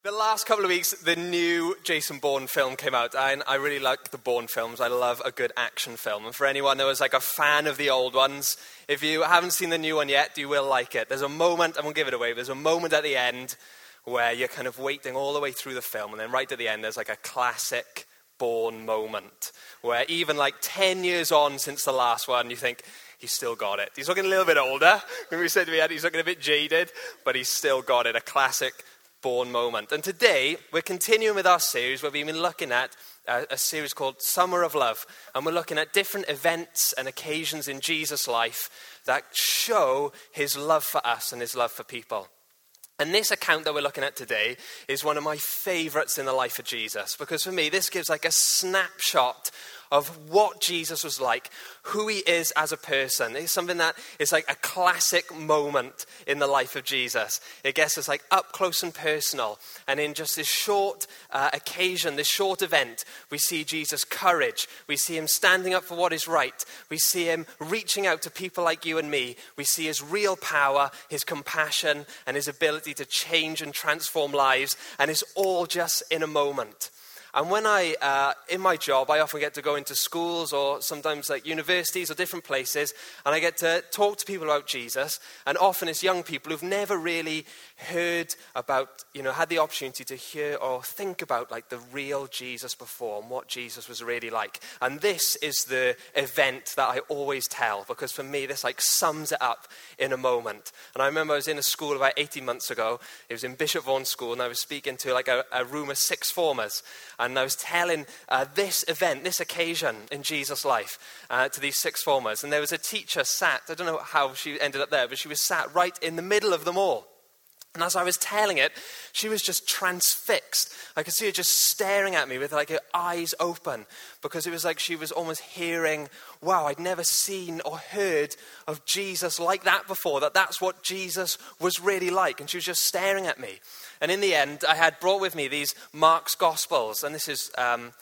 The last couple of weeks, the new Jason Bourne film came out, and I really like the Bourne films. I love a good action film. And for anyone that was like a fan of the old ones, if you haven't seen the new one yet, you will like it. There's a moment, I won't give it away, but there's a moment at the end where you're kind of waiting all the way through the film, and then right at the end, there's like a classic Bourne moment, where even like 10 years on since the last one, you think, he's still got it. He's looking a little bit older. When we said to me, he's looking a bit jaded, but he's still got it, a classic Bourne moment. And today, we're continuing with our series where we've been looking at a series called Summer of Love. And we're looking at different events and occasions in Jesus' life that show his love for us and his love for people. And this account that we're looking at today is one of my favorites in the life of Jesus. Because for me, this gives like a snapshot of what Jesus was like, who he is as a person. It's something that is like a classic moment in the life of Jesus. It gets us like up close and personal. And in just this short occasion, this short event, we see Jesus' courage. We see him standing up for what is right. We see him reaching out to people like you and me. We see his real power, his compassion, and his ability to change and transform lives. And it's all just in a moment. And when in my job, I often get to go into schools or sometimes like universities or different places, and I get to talk to people about Jesus. And often it's young people who've never really heard about, had the opportunity to hear or think about like the real Jesus before and what Jesus was really like. And this is the event that I always tell, because for me, this like sums it up in a moment. And I remember I was in a school about 18 months ago. It was in Bishop Vaughan School, and I was speaking to like a room of sixth formers. And I was telling this event, this occasion in Jesus' life to these sixth formers. And there was a teacher sat, I don't know how she ended up there, but she was sat right in the middle of them all. And as I was telling it, she was just transfixed. I could see her just staring at me with like her eyes open, because it was like she was almost hearing, wow, I'd never seen or heard of Jesus like that before, that's what Jesus was really like. And she was just staring at me. And in the end, I had brought with me these Mark's Gospels, and this is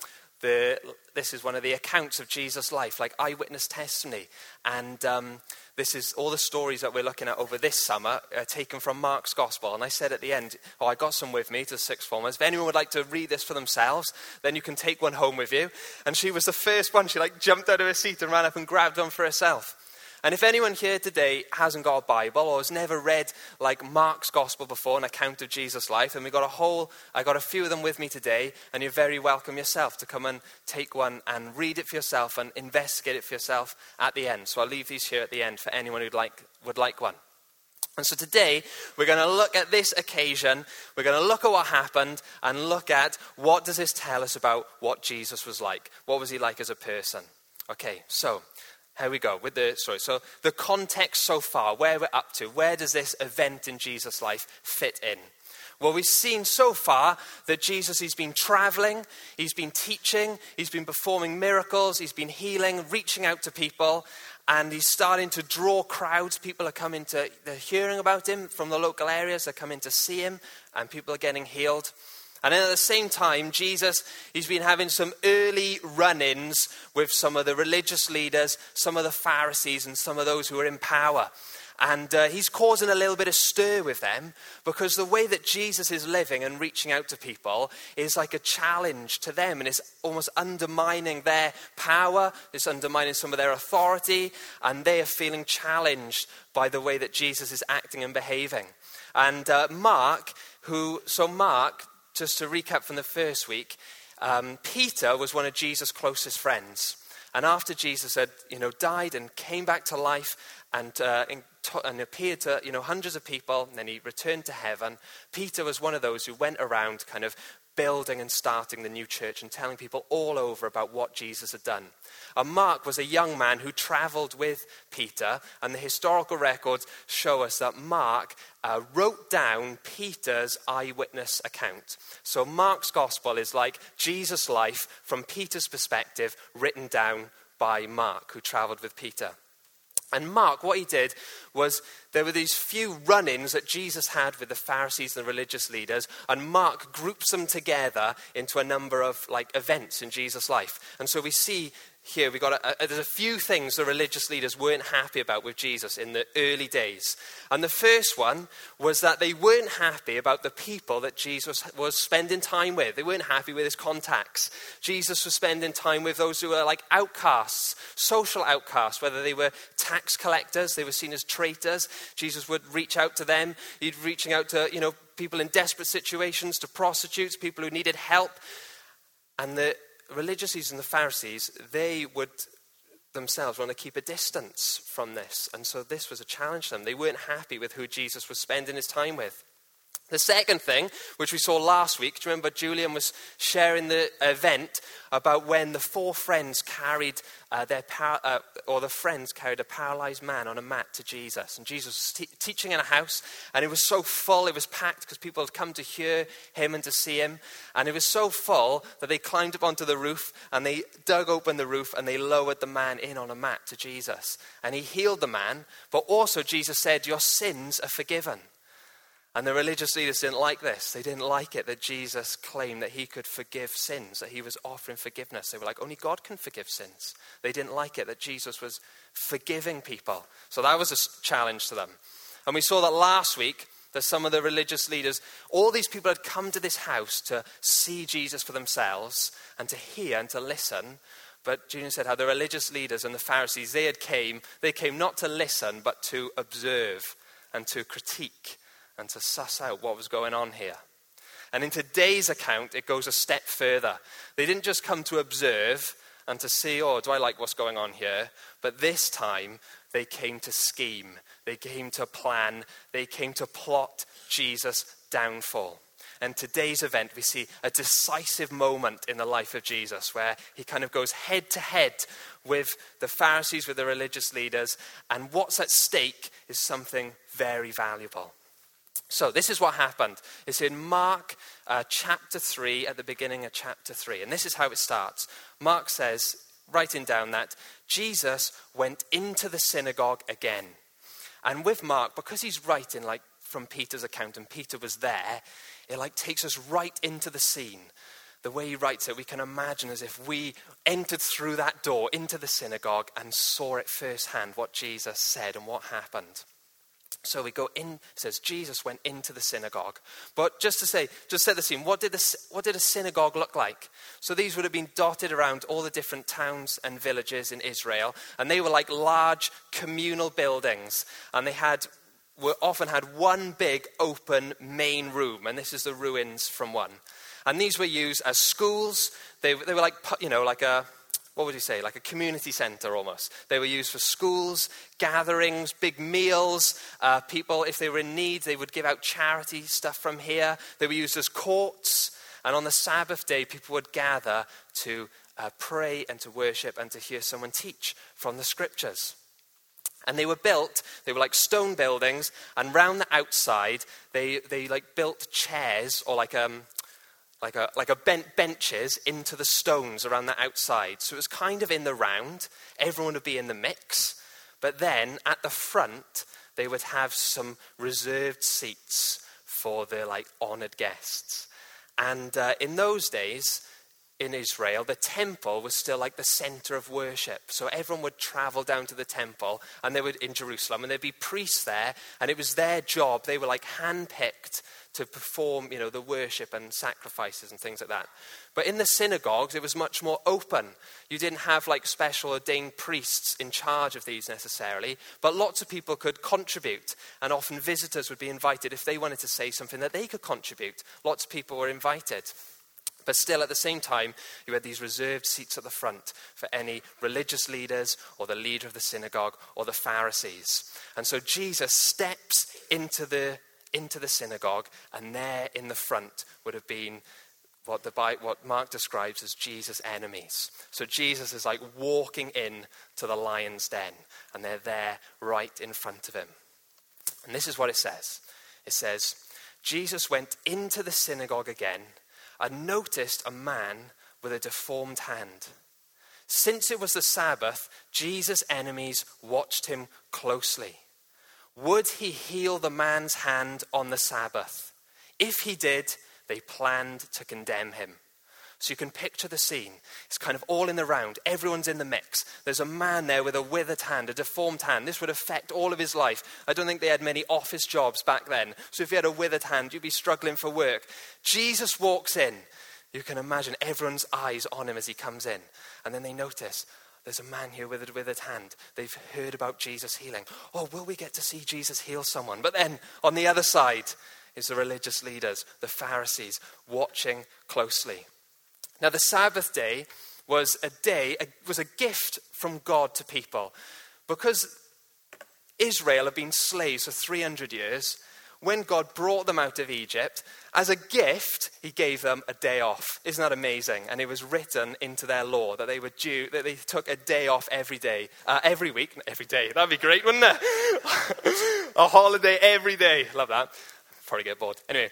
one of the accounts of Jesus' life, like eyewitness testimony. And this is all the stories that we're looking at over this summer, taken from Mark's Gospel. And I said at the end, I got some with me to the sixth formers. If anyone would like to read this for themselves, then you can take one home with you. And she was the first one. She like jumped out of her seat and ran up and grabbed one for herself. And if anyone here today hasn't got a Bible or has never read like Mark's Gospel before, an account of Jesus' life, and I got a few of them with me today, and you're very welcome yourself to come and take one and read it for yourself and investigate it for yourself at the end. So I'll leave these here at the end for anyone would like one. And so today, we're going to look at this occasion, we're going to look at what happened, and look at what does this tell us about what Jesus was like. What was he like as a person? Okay, so here we go with the story. So the context so far, where we're up to, where does this event in Jesus' life fit in? Well, we've seen so far that Jesus, he's been traveling, he's been teaching, he's been performing miracles, he's been healing, reaching out to people, and he's starting to draw crowds. People are they're hearing about him from the local areas, they're coming to see him, and people are getting healed. And then at the same time, Jesus, he's been having some early run-ins with some of the religious leaders, some of the Pharisees, and some of those who are in power. And he's causing a little bit of stir with them, because the way that Jesus is living and reaching out to people is like a challenge to them. And it's almost undermining their power. It's undermining some of their authority. And they are feeling challenged by the way that Jesus is acting and behaving. And Mark, just to recap from the first week, Peter was one of Jesus' closest friends. And after Jesus had, died and came back to life and appeared to, hundreds of people, and then he returned to heaven, Peter was one of those who went around kind of building and starting the new church and telling people all over about what Jesus had done. And Mark was a young man who traveled with Peter, and the historical records show us that Mark wrote down Peter's eyewitness account. So Mark's Gospel is like Jesus' life from Peter's perspective, written down by Mark, who traveled with Peter. And Mark, what he did was, there were these few run-ins that Jesus had with the Pharisees and the religious leaders, and Mark groups them together into a number of events in Jesus' life. And so we see here there's a few things the religious leaders weren't happy about with Jesus in the early days. And the first one was that they weren't happy about the people that Jesus was spending time with. They weren't happy with his contacts. Jesus was spending time with those who were like outcasts, social outcasts, whether they were tax collectors, they were seen as traitors. Jesus would reach out to them. He'd reaching out to, people in desperate situations, to prostitutes, people who needed help. And the religious leaders and the Pharisees, they would themselves want to keep a distance from this. And so this was a challenge to them. They weren't happy with who Jesus was spending his time with. The second thing, which we saw last week, do you remember Julian was sharing the event about when the four friends carried the friends carried a paralyzed man on a mat to Jesus. And Jesus was teaching in a house, and it was so full, it was packed because people had come to hear him and to see him. And it was so full that they climbed up onto the roof, and they dug open the roof, and they lowered the man in on a mat to Jesus. And he healed the man, but also Jesus said, "Your sins are forgiven." And the religious leaders didn't like this. They didn't like it that Jesus claimed that he could forgive sins, that he was offering forgiveness. They were like, only God can forgive sins. They didn't like it that Jesus was forgiving people. So that was a challenge to them. And we saw that last week, that some of the religious leaders, all these people had come to this house to see Jesus for themselves and to hear and to listen. But Julian said how the religious leaders and the Pharisees, they came not to listen, but to observe and to critique and to suss out what was going on here. And in today's account, it goes a step further. They didn't just come to observe and to see, do I like what's going on here? But this time, they came to scheme. They came to plan. They came to plot Jesus' downfall. And today's event, we see a decisive moment in the life of Jesus where he kind of goes head to head with the Pharisees, with the religious leaders. And what's at stake is something very valuable. So this is what happened. It's in Mark chapter 3, at the beginning of chapter 3. And this is how it starts. Mark says, writing down that Jesus went into the synagogue again. And with Mark, because he's writing from Peter's account, and Peter was there, it takes us right into the scene. The way he writes it, we can imagine as if we entered through that door into the synagogue and saw it firsthand, what Jesus said and what happened. So we go in, it says Jesus went into the synagogue. But just to set the scene, what did a synagogue look like? So these would have been dotted around all the different towns and villages in Israel. And they were like large communal buildings. And they often had one big open main room. And this is the ruins from one. And these were used as schools. They were like a community center almost. They were used for schools, gatherings, big meals. People, if they were in need, they would give out charity stuff from here. They were used as courts. And on the Sabbath day, people would gather to pray and to worship and to hear someone teach from the scriptures. And they were like stone buildings. And round the outside, they built chairs or like bent benches into the stones around the outside. So it was kind of in the round. Everyone would be in the mix. But then at the front, they would have some reserved seats for the honored guests. And in those days, in Israel, the temple was still the center of worship. So everyone would travel down to the temple, and in Jerusalem, and there'd be priests there, and it was their job. They were handpicked to perform, the worship and sacrifices and things like that. But in the synagogues, it was much more open. You didn't have special ordained priests in charge of these necessarily, but lots of people could contribute, and often visitors would be invited if they wanted to say something that they could contribute. Lots of people were invited. But still, at the same time, you had these reserved seats at the front for any religious leaders or the leader of the synagogue or the Pharisees. And so Jesus steps into the synagogue, and there in the front would have been what Mark describes as Jesus' enemies. So Jesus is walking in to the lion's den, and they're there right in front of him. And this is what it says. It says, Jesus went into the synagogue again and noticed a man with a deformed hand. Since it was the Sabbath, Jesus' enemies watched him closely. Would he heal the man's hand on the Sabbath? If he did, they planned to condemn him. So you can picture the scene. It's kind of all in the round. Everyone's in the mix. There's a man there with a withered hand, a deformed hand. This would affect all of his life. I don't think they had many office jobs back then. So if you had a withered hand, you'd be struggling for work. Jesus walks in. You can imagine everyone's eyes on him as he comes in. And then they notice, there's a man here with a withered hand. They've heard about Jesus healing. Oh, will we get to see Jesus heal someone? But then on the other side is the religious leaders, the Pharisees, watching closely. Now, the Sabbath day was a gift from God to people. Because Israel had been slaves for 300 years, when God brought them out of Egypt, as a gift, he gave them a day off. Isn't that amazing? And it was written into their law that that they took a day off every day. That'd be great, wouldn't it? A holiday every day. Love that. Probably get bored. Anyway,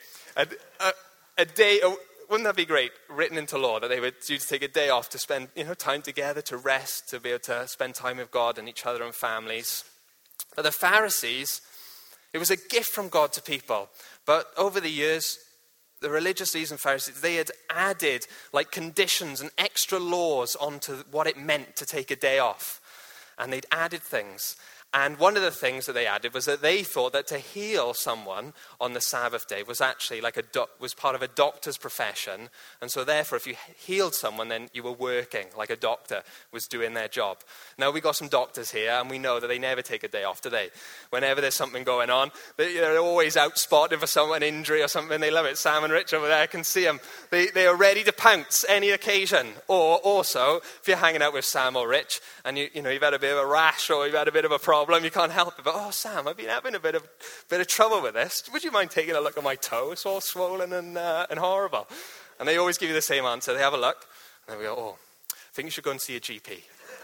a day. Wouldn't that be great? Written into law that they were due to take a day off to spend, time together, to rest, to be able to spend time with God and each other and families. But the Pharisees, it was a gift from God to people. But over the years, the religious leaders and Pharisees, they had added conditions and extra laws onto what it meant to take a day off. And they'd added things. And one of the things that they added was that they thought that to heal someone on the Sabbath day was actually was part of a doctor's profession. And so therefore, if you healed someone, then you were working like a doctor was doing their job. Now, we got some doctors here, and we know that they never take a day off, do they? Whenever there's something going on, they're always out spotting for someone, injury or something. They love it. Sam and Rich over there, I can see them. They are ready to pounce any occasion. Or also, if you're hanging out with Sam or Rich, and you've had a bit of a rash or you've had a bit of a problem, you can't help it. But, oh, Sam, I've been having a bit of trouble with this. Would you mind taking a look at my toe? It's all swollen and horrible. And they always give you the same answer. They have a look, and then we go, oh, I think you should go and see a GP.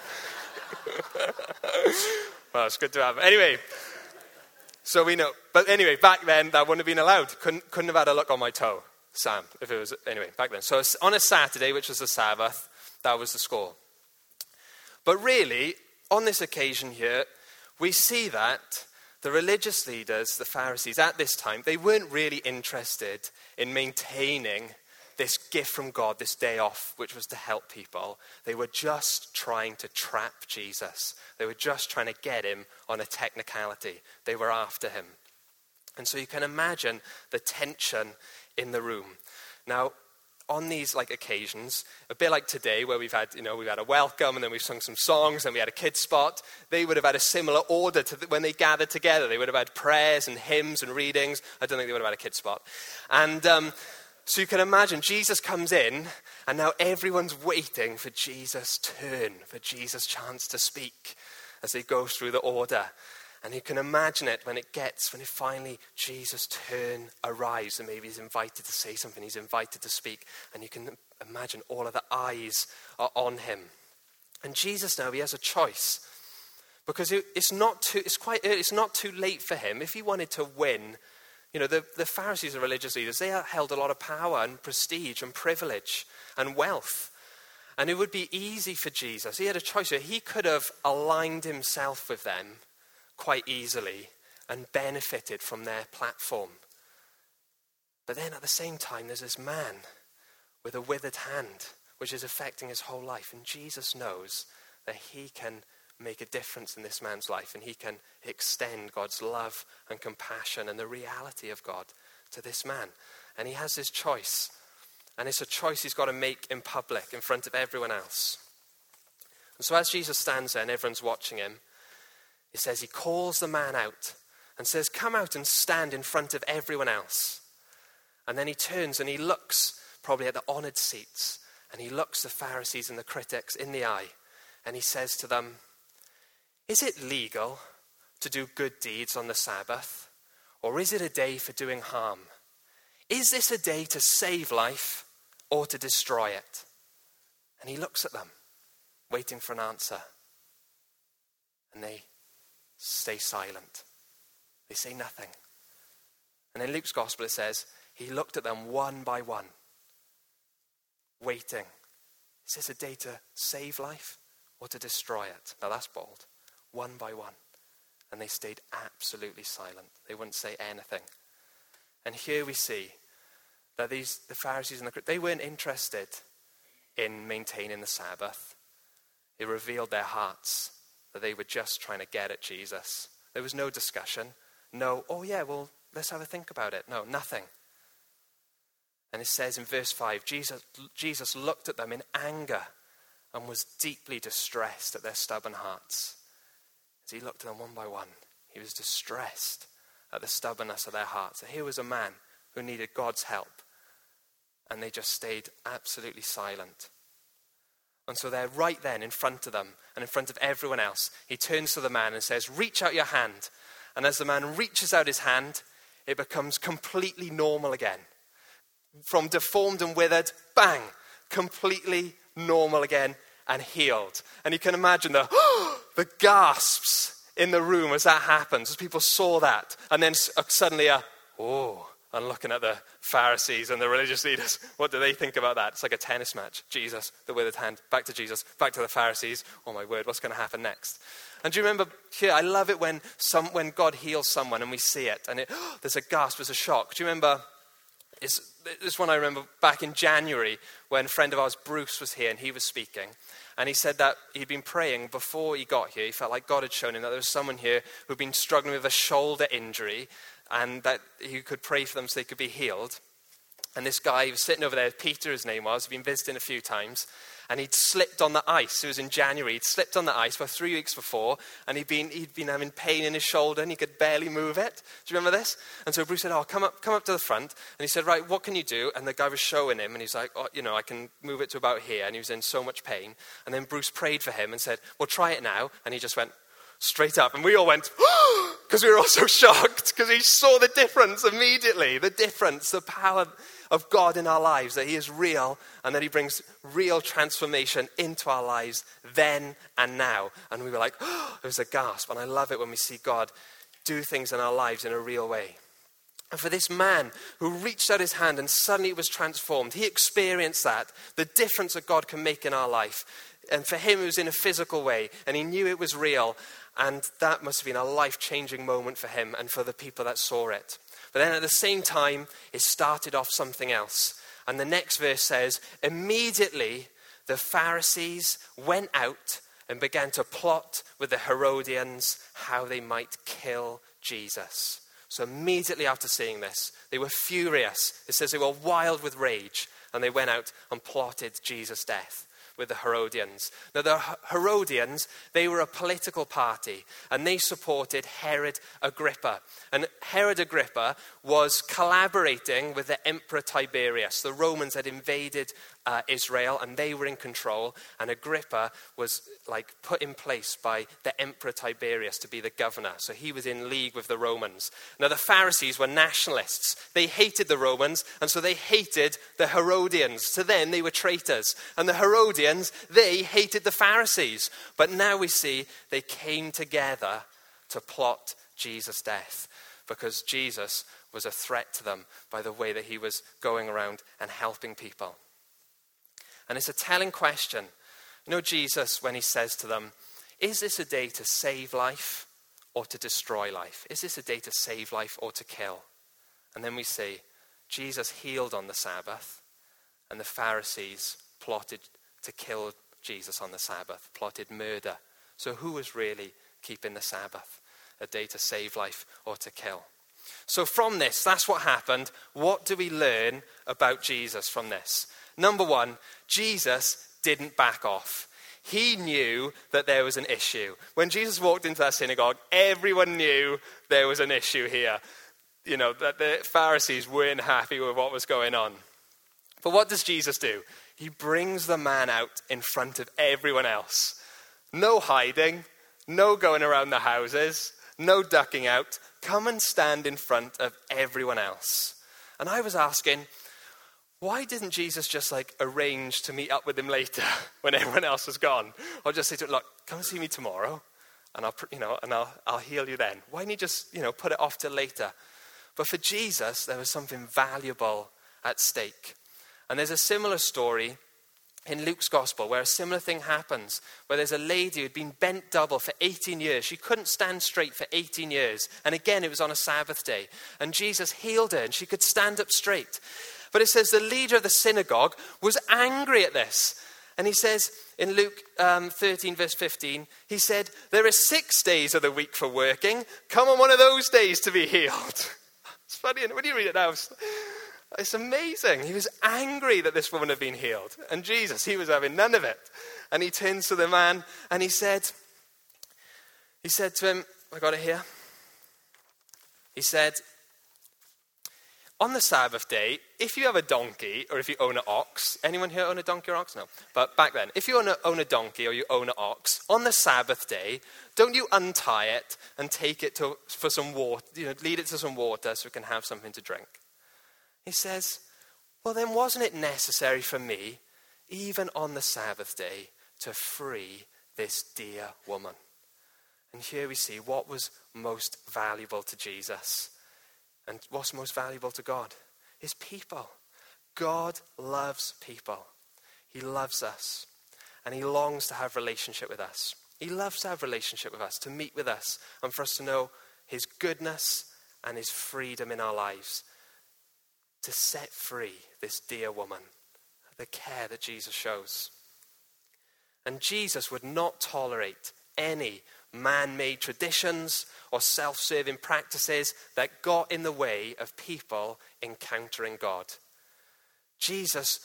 Well, it's good to have. Anyway, so we know. But anyway, back then, that wouldn't have been allowed. Couldn't have had a look on my toe, Sam, if it was, anyway, back then. So on a Saturday, which was the Sabbath, that was the score. But really, on this occasion here, we see that the religious leaders, the Pharisees, at this time, they weren't really interested in maintaining this gift from God, this day off, which was to help people. They were just trying to trap Jesus. They were just trying to get him on a technicality. They were after him. And so you can imagine the tension in the room. Now, on these occasions, a bit like today where we've had a welcome and then we've sung some songs and we had a kids spot, they would have had a similar order to when they gathered together. They would have had prayers and hymns and readings. I don't think they would have had a kids spot. And so you can imagine Jesus comes in and now everyone's waiting for Jesus' turn, for Jesus' chance to speak as he goes through the order. And you can imagine it when it finally Jesus' turn arrives and maybe he's invited to say something, he's invited to speak. And you can imagine all of the eyes are on him. And Jesus now, he has a choice. Because it's not too late for him. If he wanted to win, the Pharisees and religious leaders, they held a lot of power and prestige and privilege and wealth. And it would be easy for Jesus. He had a choice. He could have aligned himself with them quite easily and benefited from their platform. But then at the same time, there's this man with a withered hand, which is affecting his whole life. And Jesus knows that he can make a difference in this man's life and he can extend God's love and compassion and the reality of God to this man. And he has his choice. And it's a choice he's got to make in public, in front of everyone else. And so as Jesus stands there and everyone's watching him, it says he calls the man out and says, come out and stand in front of everyone else. And then he turns and he looks probably at the honored seats and he looks the Pharisees and the critics in the eye and he says to them, is it legal to do good deeds on the Sabbath, or is it a day for doing harm? Is this a day to save life or to destroy it? And he looks at them, waiting for an answer. And they stay silent. They say nothing. And in Luke's gospel it says, he looked at them one by one, waiting. Is this a day to save life or to destroy it? Now that's bold. One by one. And they stayed absolutely silent. They wouldn't say anything. And here we see that the Pharisees and they weren't interested in maintaining the Sabbath. It revealed their hearts, that they were just trying to get at Jesus. There was no discussion. No, oh yeah, well, let's have a think about it. No, nothing. And it says in verse 5, Jesus looked at them in anger and was deeply distressed at their stubborn hearts. As he looked at them one by one, he was distressed at the stubbornness of their hearts. So here was a man who needed God's help, and they just stayed absolutely silent. And so they're right then in front of them and in front of everyone else. He turns to the man and says, reach out your hand. And as the man reaches out his hand, it becomes completely normal again. From deformed and withered, bang, completely normal again and healed. And you can imagine the gasps in the room as that happens, as people saw that. And then suddenly and looking at the Pharisees and the religious leaders, what do they think about that? It's like a tennis match. Jesus, the withered hand, back to Jesus, back to the Pharisees. Oh my word, what's going to happen next? And do you remember here, I love it when God heals someone and we see it, and there's a gasp, there's a shock. Do you remember, this one I remember back in January when a friend of ours, Bruce, was here and he was speaking. And he said that he'd been praying before he got here. He felt like God had shown him that there was someone here who'd been struggling with a shoulder injury and that he could pray for them so they could be healed. And this guy, he was sitting over there, Peter his name was, he'd been visiting a few times, and he'd slipped on the ice. It was in January. He'd slipped on the ice for 3 weeks before, and he'd been having pain in his shoulder, and he could barely move it. Do you remember this? And so Bruce said, come up to the front. And he said, right, what can you do? And the guy was showing him, and he's like, I can move it to about here. And he was in so much pain. And then Bruce prayed for him and said, well, try it now. And he just went straight up. And we all went, because we were all so shocked, because we saw the difference immediately, the difference, the power of God in our lives, that he is real and that he brings real transformation into our lives then and now. And we were like, it was a gasp. And I love it when we see God do things in our lives in a real way. And for this man who reached out his hand and suddenly it was transformed, he experienced that, the difference that God can make in our life. And for him, it was in a physical way, and he knew it was real. And that must have been a life-changing moment for him and for the people that saw it. But then at the same time, it started off something else. And the next verse says, immediately the Pharisees went out and began to plot with the Herodians how they might kill Jesus. So immediately after seeing this, they were furious. It says they were wild with rage, and they went out and plotted Jesus' death with the Herodians. Now the Herodians, they were a political party, and they supported Herod Agrippa. And Herod Agrippa was collaborating with the Emperor Tiberius. The Romans had invaded Israel, and they were in control, and Agrippa was put in place by the Emperor Tiberius to be the governor. So he was in league with the Romans. Now the Pharisees were nationalists. They hated the Romans, and so they hated the Herodians. To them, they were traitors. And the Herodians, they hated the Pharisees. But now we see they came together to plot Jesus' death, because Jesus was a threat to them by the way that he was going around and helping people. And it's a telling question. You know, Jesus, when he says to them, is this a day to save life or to destroy life? Is this a day to save life or to kill? And then we see Jesus healed on the Sabbath, and the Pharisees plotted to kill Jesus on the Sabbath, plotted murder. So who was really keeping the Sabbath? A day to save life or to kill? So from this, that's what happened. What do we learn about Jesus from this? Number one, Jesus didn't back off. He knew that there was an issue. When Jesus walked into that synagogue, everyone knew there was an issue here. You know, that the Pharisees weren't happy with what was going on. But what does Jesus do? He brings the man out in front of everyone else. No hiding, no going around the houses, no ducking out. Come and stand in front of everyone else. And I was asking, why didn't Jesus just arrange to meet up with him later when everyone else was gone? Or just say to him, look, come and see me tomorrow and I'll heal you then. Why didn't he just, put it off till later? But for Jesus, there was something valuable at stake. And there's a similar story in Luke's gospel where a similar thing happens, where there's a lady who'd been bent double for 18 years. She couldn't stand straight for 18 years. And again, it was on a Sabbath day. And Jesus healed her and she could stand up straight. But it says the leader of the synagogue was angry at this. And he says in Luke 13, verse 15, he said, there are 6 days of the week for working. Come on one of those days to be healed. It's funny, when you read it now, it's amazing. He was angry that this woman had been healed. And Jesus, he was having none of it. And he turns to the man and he said to him, I got it here. He said, on the Sabbath day, if you have a donkey or if you own an ox, anyone here own a donkey or ox? No. But back then, if you own a donkey or you own an ox, on the Sabbath day, don't you untie it and take it for some water, lead it to some water so it can have something to drink. He says, well then wasn't it necessary for me, even on the Sabbath day, to free this dear woman? And here we see what was most valuable to Jesus. And what's most valuable to God is people. God loves people. He loves us. And he longs to have relationship with us. He loves to have relationship with us, to meet with us, and for us to know his goodness and his freedom in our lives. To set free this dear woman. The care that Jesus shows. And Jesus would not tolerate any man-made traditions or self-serving practices that got in the way of people encountering God. Jesus,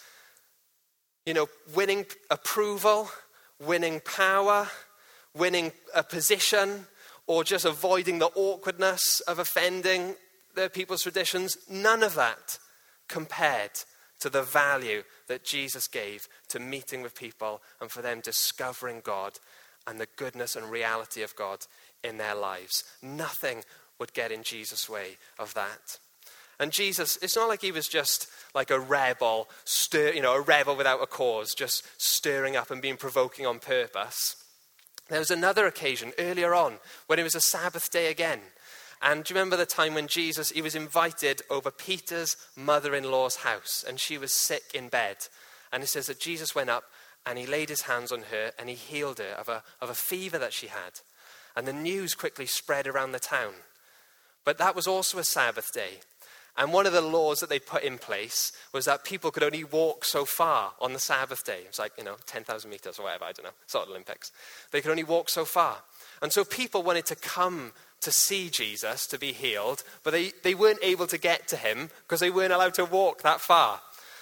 winning approval, winning power, winning a position, or just avoiding the awkwardness of offending the people's traditions, none of that compared to the value that Jesus gave to meeting with people and for them discovering God and the goodness and reality of God in their lives. Nothing would get in Jesus' way of that. And Jesus, it's not like he was just like a rebel, a rebel without a cause, just stirring up and being provoking on purpose. There was another occasion earlier on when it was a Sabbath day again. And do you remember the time when he was invited over Peter's mother-in-law's house and she was sick in bed? And it says that Jesus went up and he laid his hands on her and he healed her of a fever that she had. And the news quickly spread around the town. But that was also a Sabbath day. And one of the laws that they put in place was that people could only walk so far on the Sabbath day. It was like, 10,000 meters or whatever, I don't know. It's not Olympics. They could only walk so far. And so people wanted to come to see Jesus, to be healed, but they weren't able to get to him because they weren't allowed to walk that far.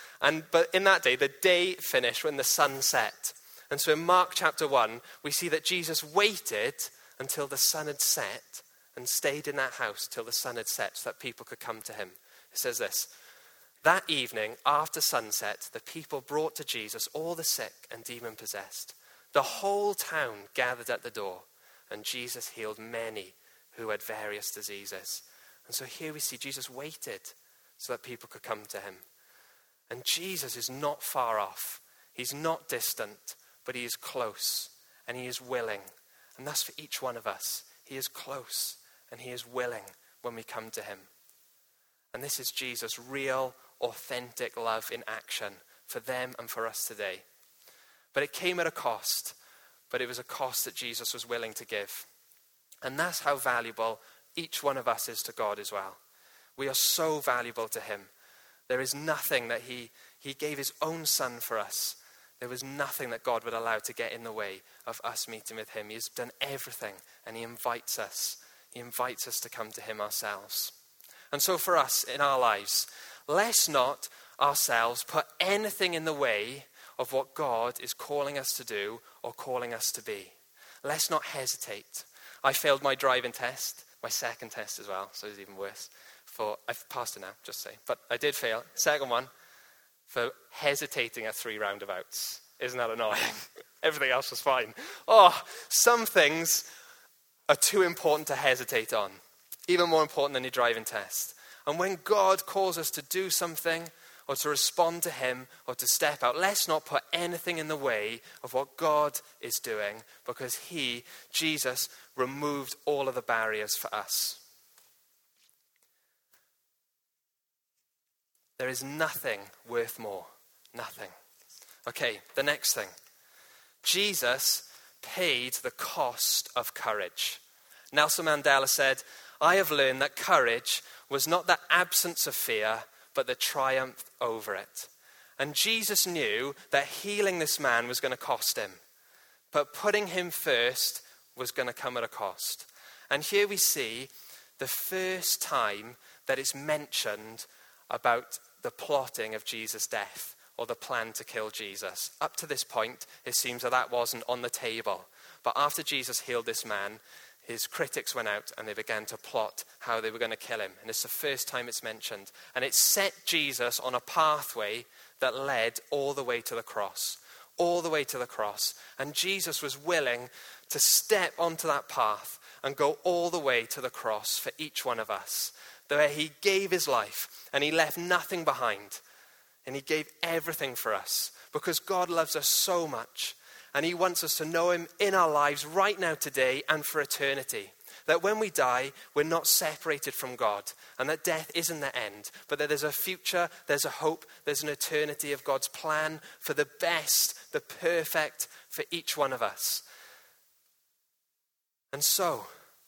But in that day, the day finished when the sun set. And so in Mark chapter 1, we see that Jesus waited until the sun had set and stayed in that house till the sun had set so that people could come to him. It says this, that evening after sunset, the people brought to Jesus all the sick and demon-possessed. The whole town gathered at the door, and Jesus healed many who had various diseases. And so here we see Jesus waited so that people could come to him. And Jesus is not far off. He's not distant, but he is close and he is willing. And that's for each one of us. He is close and he is willing when we come to him. And this is Jesus' real, authentic love in action for them and for us today. But it came at a cost, but it was a cost that Jesus was willing to give. And that's how valuable each one of us is to God as well. We are so valuable to him. There is nothing that he gave his own son for us. There was nothing that God would allow to get in the way of us meeting with him. He has done everything and he invites us. He invites us to come to him ourselves. And so for us in our lives, let's not ourselves put anything in the way of what God is calling us to do or calling us to be. Let's not hesitate. I failed my driving test, my second test as well, so it's even worse. I've passed it now, just say. But I did fail. Second one, for hesitating at 3 roundabouts. Isn't that annoying? Everything else was fine. Some things are too important to hesitate on. Even more important than your driving test. And when God calls us to do something, or to respond to him, or to step out, let's not put anything in the way of what God is doing, because Jesus, removed all of the barriers for us. There is nothing worth more. Nothing. Okay, the next thing. Jesus paid the cost of courage. Nelson Mandela said, I have learned that courage was not the absence of fear, but the triumph over it. And Jesus knew that healing this man was going to cost him. But putting him first was going to come at a cost. And here we see the first time that it's mentioned about the plotting of Jesus' death or the plan to kill Jesus. Up to this point, it seems that wasn't on the table. But after Jesus healed this man, his critics went out and they began to plot how they were going to kill him. And it's the first time it's mentioned. And it set Jesus on a pathway that led all the way to the cross. All the way to the cross. And Jesus was willing to step onto that path and go all the way to the cross for each one of us. Where he gave his life and he left nothing behind. And he gave everything for us. Because God loves us so much. And he wants us to know him in our lives right now, today, and for eternity. That when we die, we're not separated from God. And that death isn't the end. But that there's a future, there's a hope, there's an eternity of God's plan for the best, the perfect for each one of us. And so,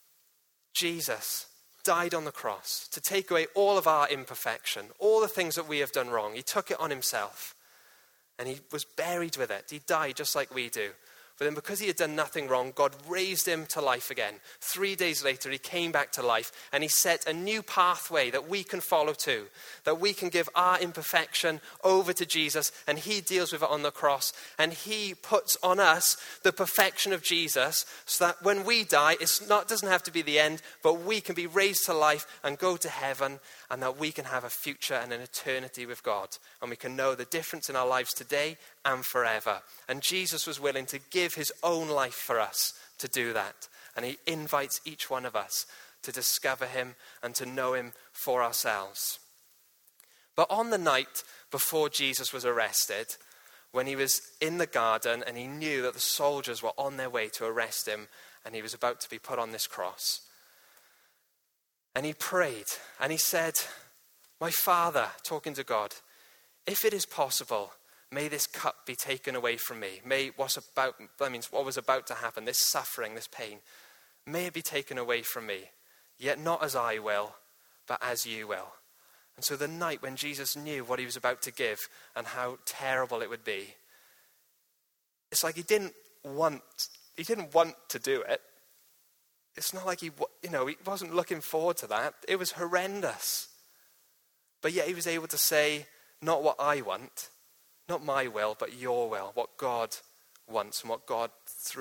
Jesus died on the cross to take away all of our imperfection, all the things that we have done wrong. He took it on himself. And he was buried with it. He died just like we do. But then because he had done nothing wrong, God raised him to life again. 3 days later, he came back to life. And he set a new pathway that we can follow too. That we can give our imperfection over to Jesus. And he deals with it on the cross. And he puts on us the perfection of Jesus. So that when we die, it doesn't have to be the end. But we can be raised to life and go to heaven. And that we can have a future and an eternity with God. And we can know the difference in our lives today and forever. And Jesus was willing to give his own life for us to do that. And he invites each one of us to discover him and to know him for ourselves. But on the night before Jesus was arrested, when he was in the garden and he knew that the soldiers were on their way to arrest him and he was about to be put on this cross, and he prayed and he said, "My Father," talking to God, "if it is possible, may this cup be taken away from me. May what was about to happen, this suffering, this pain, may it be taken away from me. Yet not as I will, but as you will." And so the night when Jesus knew what he was about to give and how terrible it would be, it's like he didn't want to do it. It's not like he wasn't looking forward to that. It was horrendous. But yet he was able to say, not what I want, not my will, but your will, what God wants and what God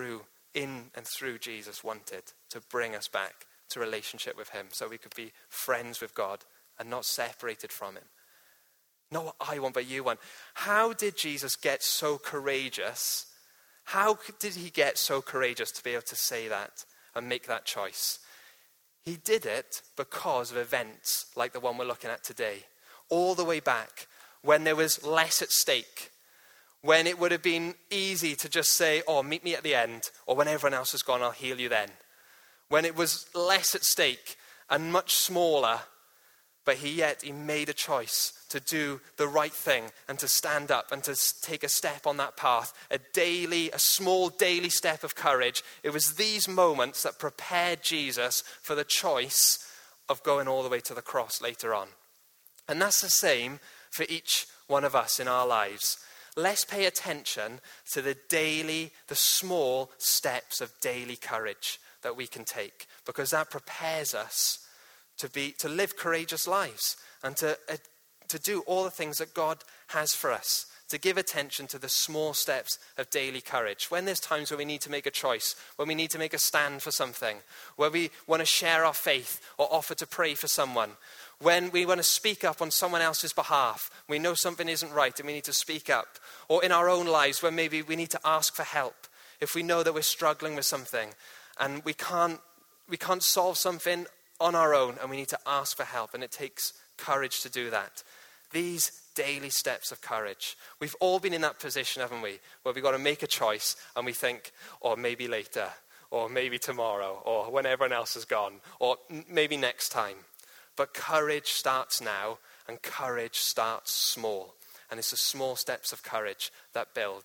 in and through Jesus wanted to bring us back to relationship with him so we could be friends with God and not separated from him. Not what I want, but you want. How did Jesus get so courageous? How did he get so courageous to be able to say that and make that choice? He did it because of events like the one we're looking at today. All the way back when there was less at stake. When it would have been easy to just say, "Oh, meet me at the end." Or when everyone else has gone, "I'll heal you then." When it was less at stake and much smaller. But he made a choice to do the right thing and to stand up and to take a step on that path. A small daily step of courage. It was these moments that prepared Jesus for the choice of going all the way to the cross later on. And that's the same for each one of us in our lives. Let's pay attention to the small steps of daily courage that we can take. Because that prepares us to live courageous lives and to do all the things that God has for us, to give attention to the small steps of daily courage. When there's times where we need to make a choice, when we need to make a stand for something, where we want to share our faith or offer to pray for someone, when we want to speak up on someone else's behalf, we know something isn't right and we need to speak up, or in our own lives where maybe we need to ask for help, if we know that we're struggling with something and we can't solve something on our own and we need to ask for help, and it takes courage to do that. These daily steps of courage. We've all been in that position, haven't we? Where we've got to make a choice and we think, or maybe later, or maybe tomorrow, or when everyone else is gone, or maybe next time. But courage starts now, and courage starts small. And it's the small steps of courage that build.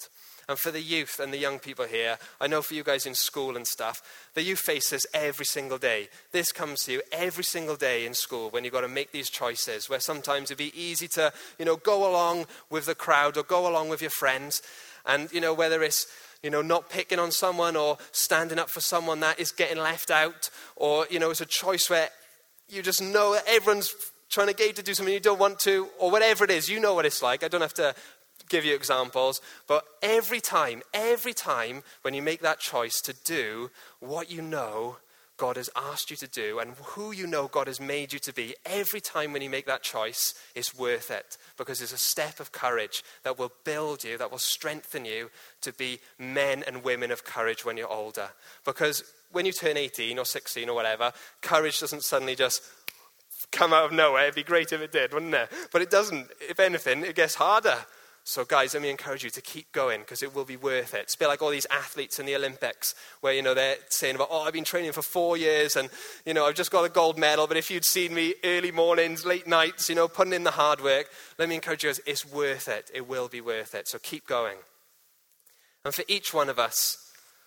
And for the youth and the young people here, I know for you guys in school and stuff, that you face this every single day. This comes to you every single day in school when you've got to make these choices, where sometimes it'd be easy to, go along with the crowd or go along with your friends. And, whether it's, not picking on someone or standing up for someone that is getting left out, or, it's a choice where you just know that everyone's trying to get you to do something you don't want to, or whatever it is, you know what it's like. I don't have to give you examples, but every time when you make that choice to do what you know God has asked you to do and who you know God has made you to be, every time when you make that choice, it's worth it, because it's a step of courage that will build you, that will strengthen you to be men and women of courage when you're older. Because when you turn 18 or 16 or whatever, courage doesn't suddenly just come out of nowhere. It'd be great if it did, wouldn't it? But it doesn't. If anything, it gets harder. So guys, let me encourage you to keep going, because it will be worth it. It's a bit like all these athletes in the Olympics where, they're saying about, I've been training for 4 years and, I've just got a gold medal. But if you'd seen me early mornings, late nights, putting in the hard work, let me encourage you, it's worth it. It will be worth it. So keep going. And for each one of us,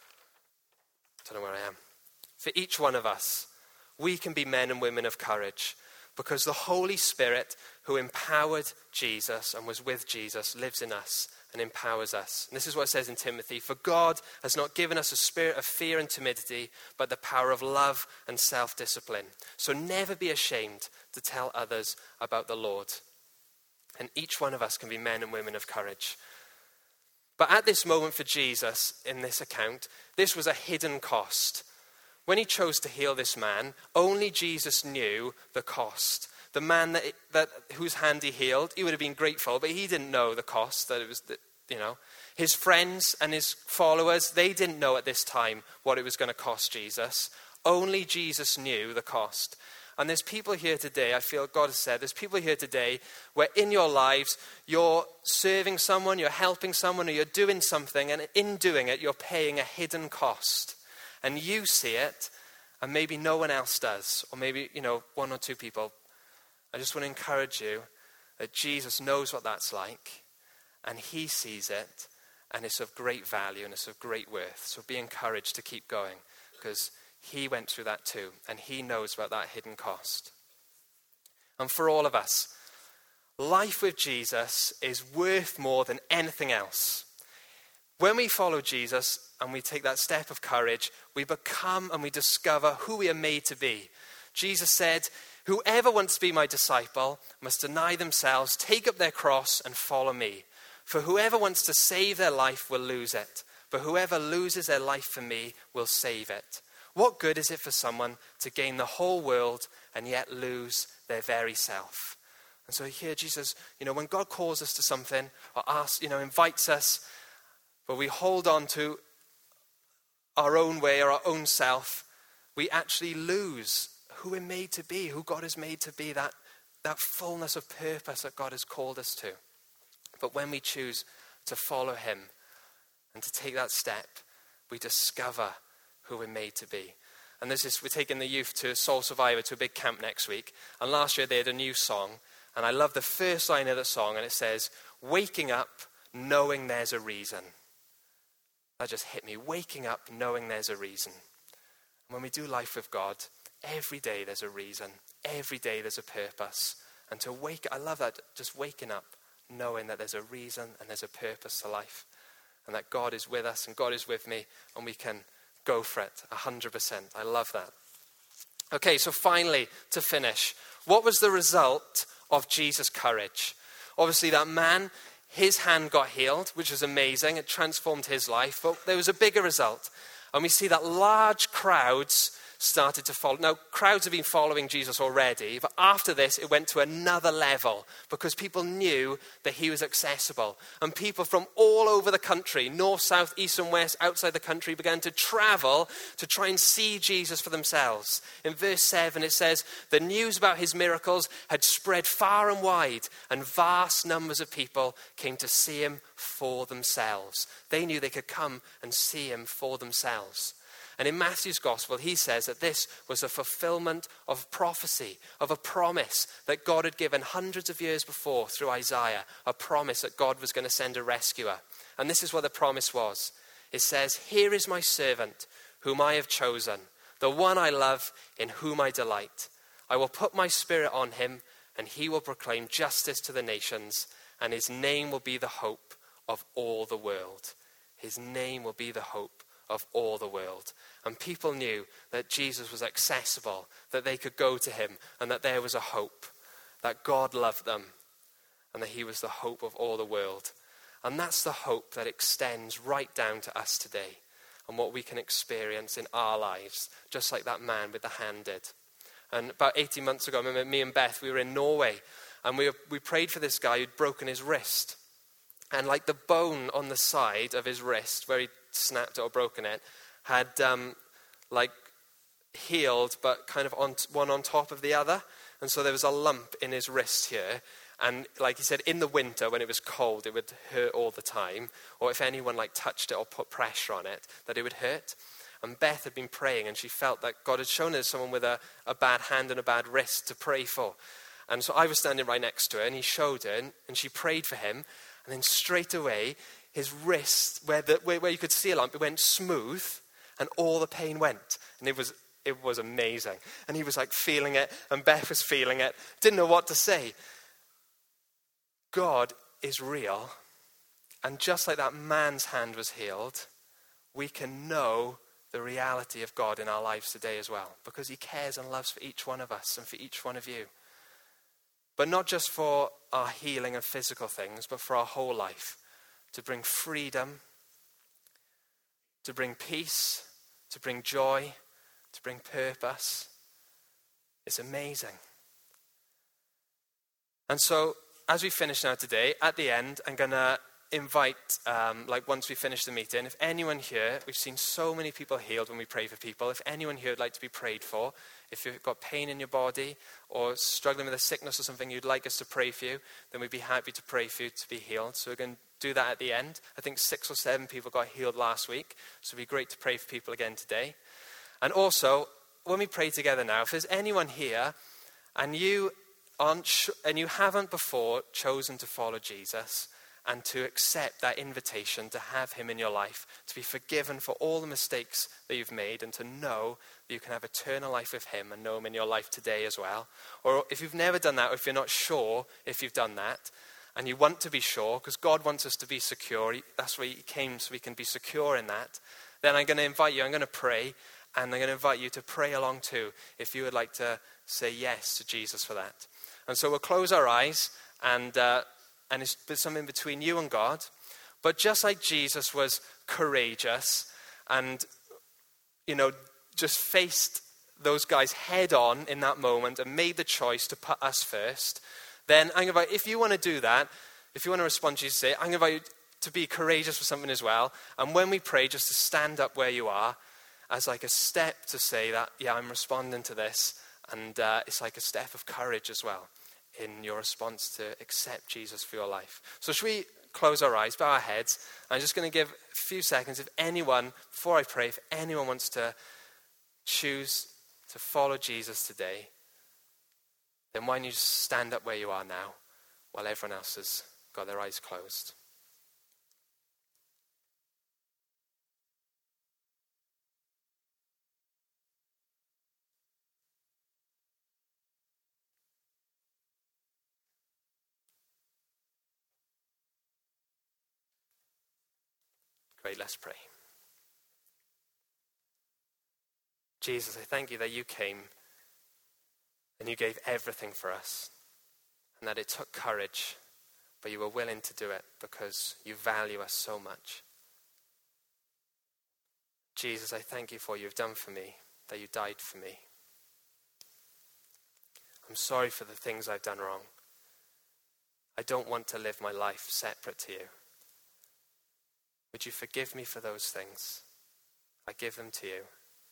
I don't know where I am. For each one of us, we can be men and women of courage, because the Holy Spirit who empowered Jesus and was with Jesus lives in us and empowers us. And this is what it says in Timothy: for God has not given us a spirit of fear and timidity, but the power of love and self-discipline. So never be ashamed to tell others about the Lord. And each one of us can be men and women of courage. But at this moment for Jesus, in this account, this was a hidden cost. When he chose to heal this man, only Jesus knew the cost. The man that whose hand he healed, he would have been grateful, but he didn't know the cost. That it was, his friends and his followers, they didn't know at this time what it was going to cost Jesus. Only Jesus knew the cost. And there's people here today, I feel God has said, there's people here today where in your lives you're serving someone, you're helping someone, or you're doing something, and in doing it you're paying a hidden cost. And you see it, and maybe no one else does, or maybe, one or two people. I just want to encourage you that Jesus knows what that's like, and he sees it, and it's of great value, and it's of great worth. So be encouraged to keep going, because he went through that too, and he knows about that hidden cost. And for all of us, life with Jesus is worth more than anything else. When we follow Jesus and we take that step of courage, we become and we discover who we are made to be. Jesus said, whoever wants to be my disciple must deny themselves, take up their cross and follow me. For whoever wants to save their life will lose it. But whoever loses their life for me will save it. What good is it for someone to gain the whole world and yet lose their very self? And so here Jesus, when God calls us to something or asks, invites us, but we hold on to our own way or our own self, we actually lose who we're made to be, who God has made to be, that fullness of purpose that God has called us to. But when we choose to follow him and to take that step, we discover who we're made to be. And we're taking the youth to Soul Survivor, to a big camp next week. And last year they had a new song. And I love the first line of the song, and it says, waking up knowing there's a reason. That just hit me. Waking up knowing there's a reason. And when we do life with God, every day there's a reason. Every day there's a purpose. And to I love that, just waking up knowing that there's a reason and there's a purpose to life. And that God is with us and God is with me, and we can go for it 100%. I love that. Okay, so finally, to finish, what was the result of Jesus' courage? Obviously that man, his hand got healed, which was amazing. It transformed his life. But there was a bigger result. And we see that large crowds started to follow. Now, crowds have been following Jesus already, but after this, it went to another level because people knew that he was accessible. And people from all over the country, north, south, east and west, outside the country, began to travel to try and see Jesus for themselves. In verse 7, it says, the news about his miracles had spread far and wide, and vast numbers of people came to see him for themselves. They knew they could come and see him for themselves. And in Matthew's gospel, he says that this was a fulfillment of prophecy, of a promise that God had given hundreds of years before through Isaiah, a promise that God was going to send a rescuer. And this is what the promise was. It says, "Here is my servant, whom I have chosen, the one I love, in whom I delight. I will put my spirit on him, and he will proclaim justice to the nations, and his name will be the hope of all the world." His name will be the hope of all the world. And people knew that Jesus was accessible, that they could go to him, and that there was a hope, that God loved them, and that he was the hope of all the world. And that's the hope that extends right down to us today, and what we can experience in our lives, just like that man with the hand did. And about 18 months ago, I remember me and Beth, we were in Norway, and we prayed for this guy who'd broken his wrist. And like the bone on the side of his wrist, where he snapped it or broken it, had like healed, but kind of one on top of the other. And so there was a lump in his wrist here. And like he said, in the winter when it was cold, it would hurt all the time. Or if anyone like touched it or put pressure on it, that it would hurt. And Beth had been praying, and she felt that God had shown her someone with a bad hand and a bad wrist to pray for. And so I was standing right next to her, and he showed her, and she prayed for him. And then straight away, his wrist, where you could see a lump, it went smooth, and all the pain went. And it was amazing. And he was like feeling it, and Beth was feeling it. Didn't know what to say. God is real. And just like that man's hand was healed, we can know the reality of God in our lives today as well. Because he cares and loves for each one of us and for each one of you. But not just for our healing of physical things, but for our whole life. To bring freedom, to bring peace, to bring joy, to bring purpose. It's amazing. And so, as we finish now today, at the end, I'm going to invite, once we finish the meeting, if anyone here, we've seen so many people healed when we pray for people, if anyone here would like to be prayed for, if you've got pain in your body or struggling with a sickness or something you'd like us to pray for you, then we'd be happy to pray for you to be healed. So we're going to do that at the end. I think 6 or 7 people got healed last week, so it'd be great to pray for people again today. And also, when we pray together now, if there's anyone here and you haven't before chosen to follow Jesus, and to accept that invitation to have him in your life, to be forgiven for all the mistakes that you've made, and to know that you can have eternal life with him and know him in your life today as well. Or if you've never done that, or if you're not sure if you've done that, and you want to be sure, because God wants us to be secure, that's why he came, so we can be secure in that, then I'm going to invite you, I'm going to pray, and I'm going to invite you to pray along too, if you would like to say yes to Jesus for that. And so we'll close our eyes, and it's something between you and God. But just like Jesus was courageous and, just faced those guys head on in that moment and made the choice to put us first, then I'm going to invite, if you want to do that, if you want to respond to Jesus, say, I'm going to invite you to be courageous for something as well. And when we pray, just to stand up where you are as like a step to say that, yeah, I'm responding to this. And it's like a step of courage as well in your response to accept Jesus for your life. So should we close our eyes, bow our heads? I'm just going to give a few seconds. If anyone, before I pray, if anyone wants to choose to follow Jesus today, then why don't you just stand up where you are now while everyone else has got their eyes closed. Great, let's pray. Jesus, I thank you that you came and you gave everything for us, and that it took courage, but you were willing to do it because you value us so much. Jesus, I thank you for what you've done for me, that you died for me. I'm sorry for the things I've done wrong. I don't want to live my life separate to you. Would you forgive me for those things? I give them to you.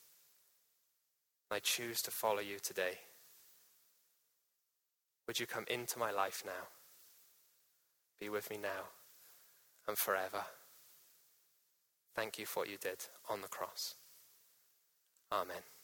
I choose to follow you today. Would you come into my life now? Be with me now and forever. Thank you for what you did on the cross. Amen.